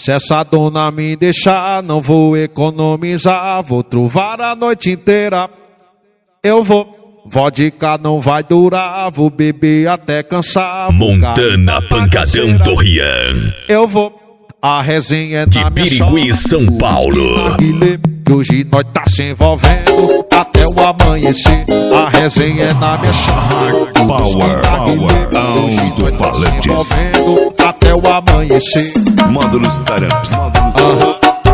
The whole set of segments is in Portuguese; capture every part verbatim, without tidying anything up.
Se essa dona me deixar, não vou economizar. Vou trovar a noite inteira. Eu vou. Vodka não vai durar. Vou beber até cansar. Montana Pancadão do Rian. Eu vou. A resenha é de na Birigui, São Paulo. Que hoje nós tá se envolvendo até o amanhecer. A resenha é na minha chave. Power, power, alto-falantes. Até o amanhecer. Módulos Startups. Uhum.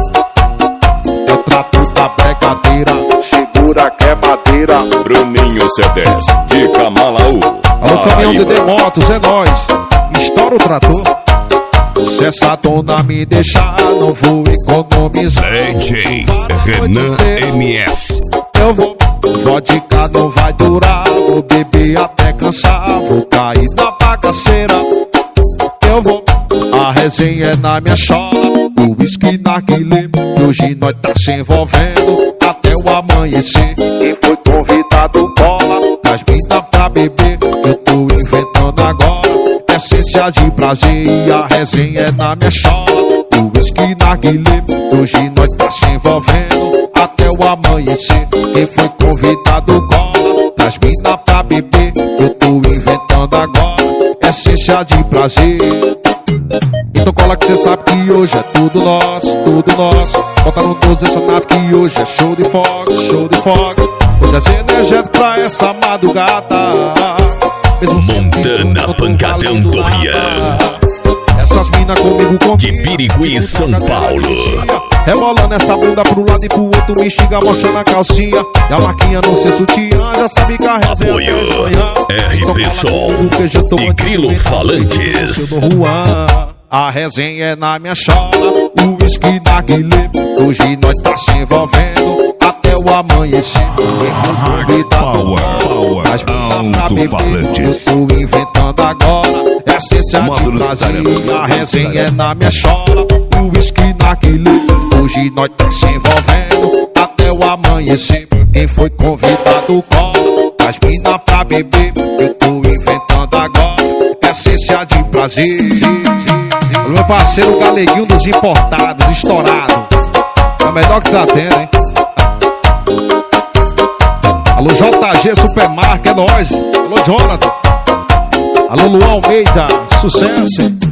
Eu trato da brincadeira. Segura que é madeira. Bruninho C dez de Camalaú. Alô, caminhão D D Motos, é nóis. Estoura o trator. Se essa dona me deixar, não vou economizar. D J Renan M S. Eu vou. Vodka não vai durar. Vou beber até cansar. Vou cair na bagaceira. Eu vou. A resenha é na minha chola. O whisky na guilê. Hoje nós tá se envolvendo até o amanhecer. Quem foi convidado bola, mas mina pra beber. Eu tô inventando agora essência de prazer. E a resenha é na minha chola. O whisky na guilê. Hoje nós tá se envolvendo até o amanhecer. Quem foi convidado cola, das mina pra beber. Eu tô inventando agora essência de prazer. Então cola que cê sabe que hoje é tudo nosso, tudo nosso. Bota no doze essa nave que hoje é show de fox, show de fox. Hoje é energético pra essa madrugada. Mesmo Montana Pancadão do Rian. Essas minas comigo, comigo de Birigui, São Paulo. Rebolando essa bunda pro lado e pro outro, me xinga mostrando a calcinha. E a marquinha no seu sutiã, já sabe que a resenha é R P Sol e Grilo Falantes. A resenha é na minha chola, o whisky na guilê. Hoje nós tá se envolvendo até o amanhecer. Power, power, alto-falantes. Eu tô inventando agora essência de prazer. A resenha é na minha chola, o whisky na guilê. Hoje nós tá se envolvendo até o amanhecer. Quem foi convidado cola, as mina pra beber. Eu tô inventando agora essência de prazer. O meu parceiro Galeguinho dos importados, estourado. É o melhor que tá tendo, hein? Alô, J G Supermarket, é nóis. Alô, Jonathan. Alô, Luan Almeida, sucesso.